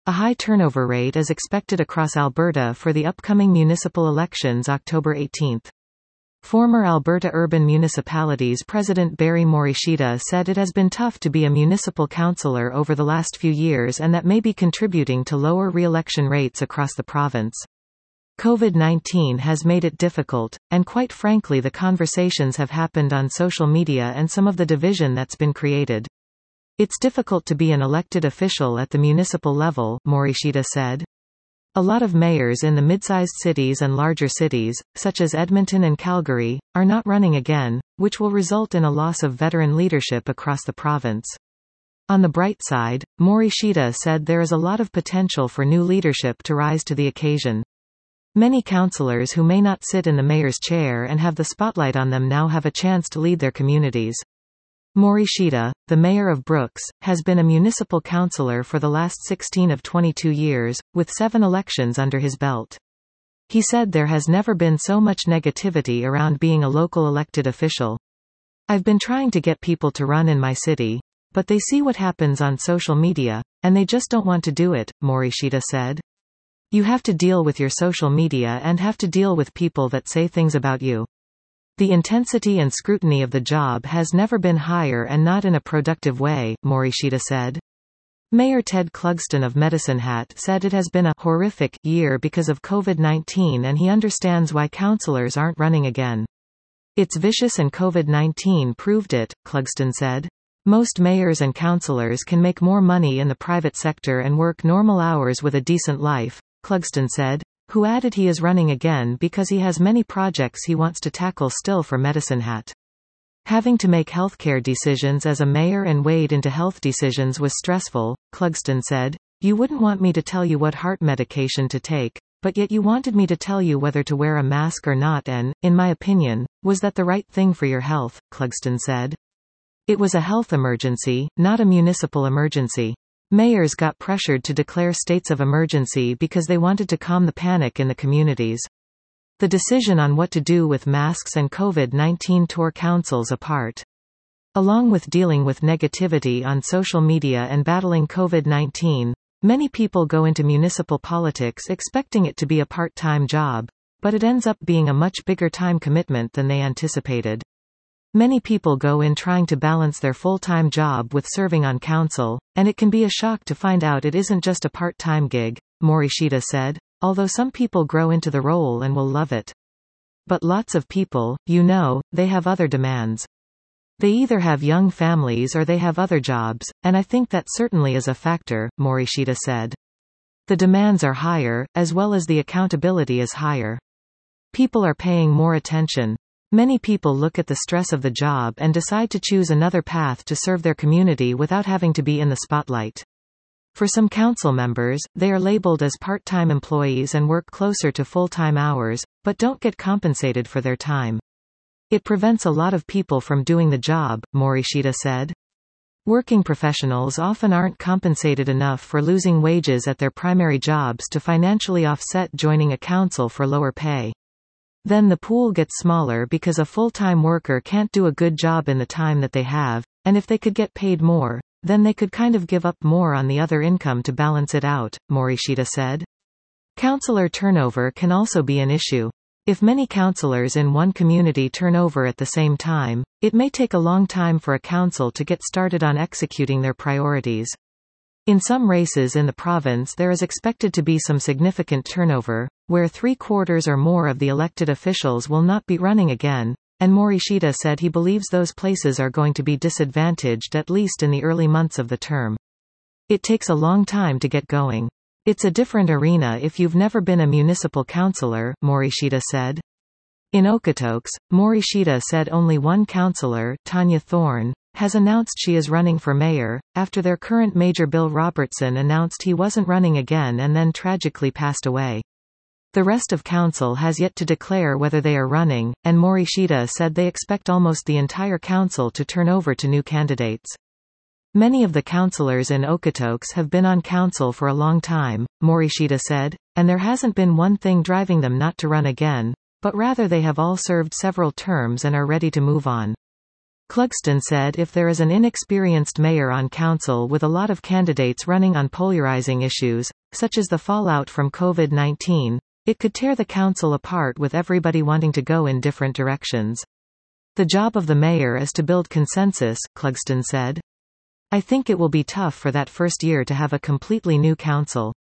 A high turnover rate is expected across Alberta for the upcoming municipal elections October 18. Former Alberta Urban Municipalities President Barry Morishita said it has been tough to be a municipal councillor over the last few years and that may be contributing to lower re-election rates across the province. COVID-19 has made it difficult, and quite frankly the conversations have happened on social media and some of the division that's been created. It's difficult to be an elected official at the municipal level, Morishita said. A lot of mayors in the mid-sized cities and larger cities, such as Edmonton and Calgary, are not running again, which will result in a loss of veteran leadership across the province. On the bright side, Morishita said there is a lot of potential for new leadership to rise to the occasion. Many councillors who may not sit in the mayor's chair and have the spotlight on them now have a chance to lead their communities. Morishita, the mayor of Brooks, has been a municipal councillor for the last 16 of 22 years, with 7 elections under his belt. He said there has never been so much negativity around being a local elected official. I've been trying to get people to run in my city, but they see what happens on social media, and they just don't want to do it, Morishita said. You have to deal with your social media and have to deal with people that say things about you. The intensity and scrutiny of the job has never been higher and not in a productive way, Morishita said. Mayor Ted Clugston of Medicine Hat said it has been a horrific year because of COVID-19 and he understands why councillors aren't running again. It's vicious and COVID-19 proved it, Clugston said. Most mayors and councillors can make more money in the private sector and work normal hours with a decent life, Clugston said, who added he is running again because he has many projects he wants to tackle still for Medicine Hat. Having to make healthcare decisions as a mayor and wade into health decisions was stressful, Clugston said. You wouldn't want me to tell you what heart medication to take, but yet you wanted me to tell you whether to wear a mask or not and, in my opinion, was that the right thing for your health, Clugston said. It was a health emergency, not a municipal emergency. Mayors got pressured to declare states of emergency because they wanted to calm the panic in the communities. The decision on what to do with masks and COVID-19 tore councils apart. Along with dealing with negativity on social media and battling COVID-19, many people go into municipal politics expecting it to be a part-time job, but it ends up being a much bigger time commitment than they anticipated. Many people go in trying to balance their full-time job with serving on council, and it can be a shock to find out it isn't just a part-time gig, Morishita said, although some people grow into the role and will love it. But lots of people, they have other demands. They either have young families or they have other jobs, and I think that certainly is a factor, Morishita said. The demands are higher, as well as the accountability is higher. People are paying more attention. Many people look at the stress of the job and decide to choose another path to serve their community without having to be in the spotlight. For some council members, they are labeled as part-time employees and work closer to full-time hours, but don't get compensated for their time. It prevents a lot of people from doing the job, Morishita said. Working professionals often aren't compensated enough for losing wages at their primary jobs to financially offset joining a council for lower pay. Then the pool gets smaller because a full-time worker can't do a good job in the time that they have, and if they could get paid more, then they could kind of give up more on the other income to balance it out, Morishita said. Councillor turnover can also be an issue. If many councillors in one community turn over at the same time, it may take a long time for a council to get started on executing their priorities. In some races in the province there is expected to be some significant turnover, where 3/4 or more of the elected officials will not be running again, and Morishita said he believes those places are going to be disadvantaged at least in the early months of the term. It takes a long time to get going. It's a different arena if you've never been a municipal councillor, Morishita said. In Okotoks, Morishita said only one councillor, Tanya Thorne, has announced she is running for mayor, after their current mayor Bill Robertson announced he wasn't running again and then tragically passed away. The rest of council has yet to declare whether they are running, and Morishita said they expect almost the entire council to turn over to new candidates. Many of the councillors in Okotoks have been on council for a long time, Morishita said, and there hasn't been one thing driving them not to run again, but rather they have all served several terms and are ready to move on. Clugston said if there is an inexperienced mayor on council with a lot of candidates running on polarizing issues, such as the fallout from COVID-19, it could tear the council apart with everybody wanting to go in different directions. The job of the mayor is to build consensus, Clugston said. I think it will be tough for that first year to have a completely new council.